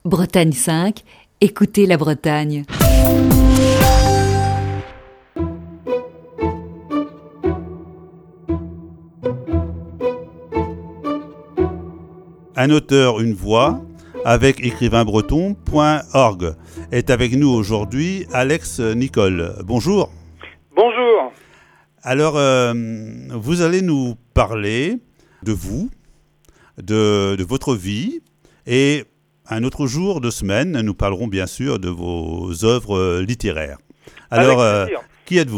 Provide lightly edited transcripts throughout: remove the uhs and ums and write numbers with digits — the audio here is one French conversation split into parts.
Bretagne 5, écoutez la Bretagne. Un auteur, une voix, avec écrivainbreton.org. Est avec nous aujourd'hui Alex Nicole. Bonjour. Bonjour. Alors, vous allez nous parler de vous, de votre vie, et un autre jour de semaine, nous parlerons bien sûr de vos œuvres littéraires. Alors, qui êtes-vous ?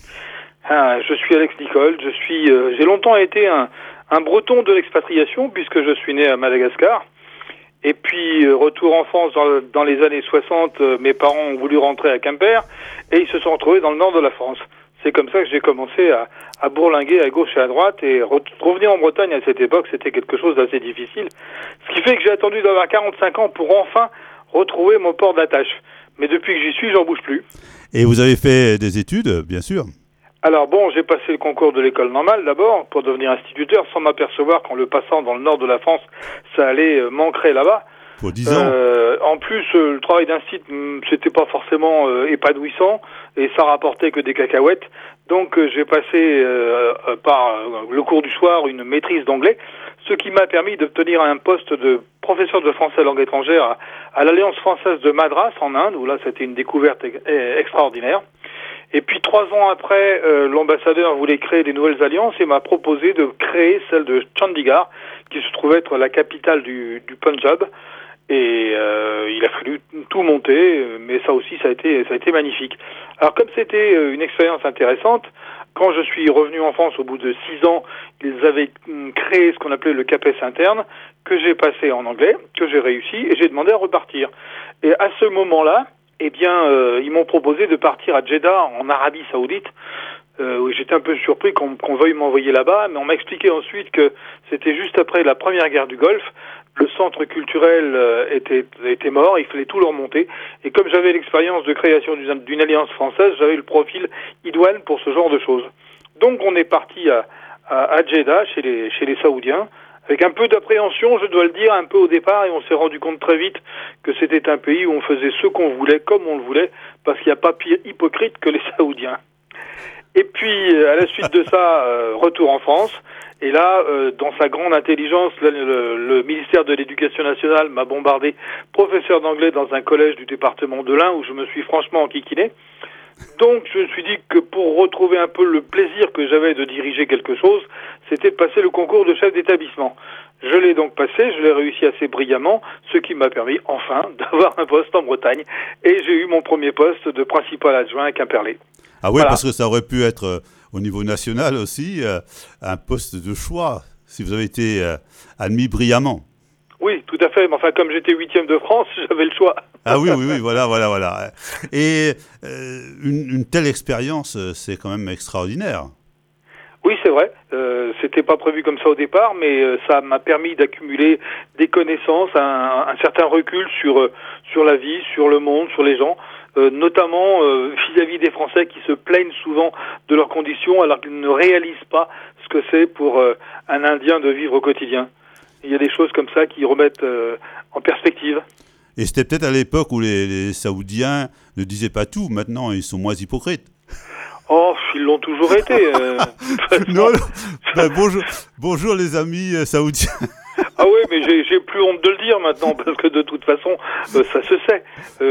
Je suis Alex Nicole. J'ai longtemps été un breton de l'expatriation puisque je suis né à Madagascar. Et puis, retour en France dans les années 60, mes parents ont voulu rentrer à Quimper et ils se sont retrouvés dans le nord de la France. C'est comme ça que j'ai commencé à bourlinguer à gauche et à droite, et revenir en Bretagne à cette époque, c'était quelque chose d'assez difficile. Ce qui fait que j'ai attendu d'avoir 45 ans pour enfin retrouver mon port d'attache. Mais depuis que j'y suis, j'en bouge plus. Et vous avez fait des études, bien sûr. Alors bon, j'ai passé le concours de l'école normale d'abord pour devenir instituteur, sans m'apercevoir qu'en le passant dans le nord de la France, ça allait m'ancrer là-bas. Pour 10 ans. En plus, le travail d'instit, c'était pas forcément épanouissant et ça rapportait que des cacahuètes. Donc j'ai passé par le cours du soir une maîtrise d'anglais, ce qui m'a permis d'obtenir un poste de professeur de français langue étrangère à l'Alliance française de Madras en Inde, où là c'était une découverte extraordinaire. Et puis 3 ans après, l'ambassadeur voulait créer des nouvelles alliances et m'a proposé de créer celle de Chandigarh, qui se trouve être la capitale du Punjab. Et il a fallu tout monter, mais ça aussi, ça a été magnifique. Alors comme c'était une expérience intéressante, quand je suis revenu en France au bout de 6 ans, ils avaient créé ce qu'on appelait le CAPES interne, que j'ai passé en anglais, que j'ai réussi, et j'ai demandé à repartir. Et à ce moment-là, eh bien, ils m'ont proposé de partir à Jeddah, en Arabie Saoudite, où j'étais un peu surpris qu'on veuille m'envoyer là-bas, mais on m'a expliqué ensuite que c'était juste après la première guerre du Golfe, le centre culturel était mort, il fallait tout le remonter, et comme j'avais l'expérience de création d'une alliance française, j'avais le profil idoine pour ce genre de choses. Donc on est parti à Jeddah, chez les Saoudiens, avec un peu d'appréhension, je dois le dire, un peu au départ, et on s'est rendu compte très vite que c'était un pays où on faisait ce qu'on voulait, comme on le voulait, parce qu'il n'y a pas pire hypocrite que les Saoudiens. Et puis, à la suite de ça, retour en France, et là, dans sa grande intelligence, le ministère de l'Éducation nationale m'a bombardé professeur d'anglais dans un collège du département de l'Ain, où je me suis franchement enquiquiné. Donc, je me suis dit que pour retrouver un peu le plaisir que j'avais de diriger quelque chose, c'était de passer le concours de chef d'établissement. Je l'ai donc passé, je l'ai réussi assez brillamment, ce qui m'a permis, enfin, d'avoir un poste en Bretagne. Et j'ai eu mon premier poste de principal adjoint à Quimperlé. Ah oui, Voilà. Parce que ça aurait pu être, au niveau national aussi, un poste de choix, si vous avez été admis brillamment. Oui, tout à fait. Mais enfin, comme j'étais 8e de France, j'avais le choix. Ah oui, voilà. Et une telle expérience, c'est quand même extraordinaire. Oui, c'est vrai. C'était pas prévu comme ça au départ, mais ça m'a permis d'accumuler des connaissances, un certain recul sur la vie, sur le monde, sur les gens, notamment vis-à-vis des Français qui se plaignent souvent de leurs conditions alors qu'ils ne réalisent pas ce que c'est pour un Indien de vivre au quotidien. Il y a des choses comme ça qui remettent en perspective. Et c'était peut-être à l'époque où les Saoudiens ne disaient pas tout. Maintenant, ils sont moins hypocrites. Oh, ils l'ont toujours été. Non. Ben, bonjour les amis saoudiens. Ah oui, mais j'ai plus honte de le dire maintenant, parce que de toute façon, ça se sait.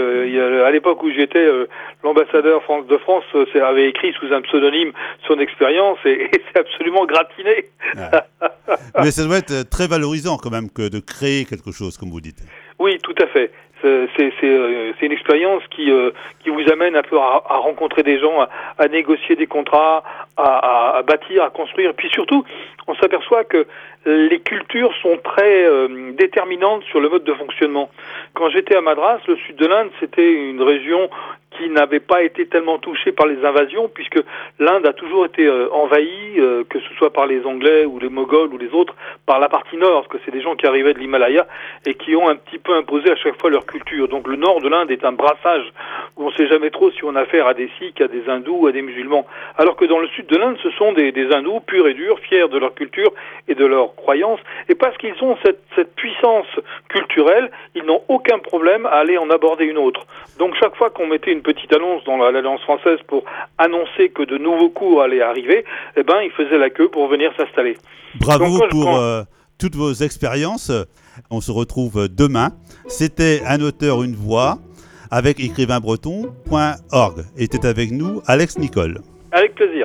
À l'époque où j'étais, l'ambassadeur de France avait écrit sous un pseudonyme son expérience, et c'est absolument gratiné. Ouais. Mais ça doit être très valorisant quand même que de créer quelque chose, comme vous dites. Oui, tout à fait. C'est une expérience qui vous amène un peu à rencontrer des gens, à négocier des contrats, à bâtir, à construire. Et puis surtout, on s'aperçoit que les cultures sont très déterminantes sur le mode de fonctionnement. Quand j'étais à Madras, le sud de l'Inde, c'était une région qui n'avait pas été tellement touchée par les invasions, puisque l'Inde a toujours été envahie, que ce soit par les Anglais ou les Moghols ou les autres, par la partie nord, parce que c'est des gens qui arrivaient de l'Himalaya et qui ont un petit peu imposé à chaque fois leur culture. Donc le nord de l'Inde est un brassage où on ne sait jamais trop si on a affaire à des Sikhs, à des hindous ou à des musulmans. Alors que dans le sud de l'Inde, ce sont des hindous purs et durs, fiers de leur culture et de leurs croyances. Et parce qu'ils ont cette puissance culturelle, ils n'ont aucun problème à aller en aborder une autre. Donc chaque fois qu'on mettait une petite annonce dans l'Alliance française pour annoncer que de nouveaux cours allaient arriver, eh ben, ils faisaient la queue pour venir s'installer. Bravo Donc, pour toutes vos expériences. On se retrouve demain. C'était Un auteur, une voix avec écrivainbreton.org. Était avec nous Alex Nicole. Avec plaisir.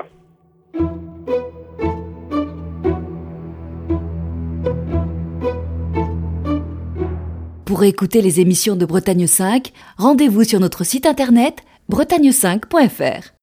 Pour écouter les émissions de Bretagne 5, rendez-vous sur notre site internet bretagne5.fr.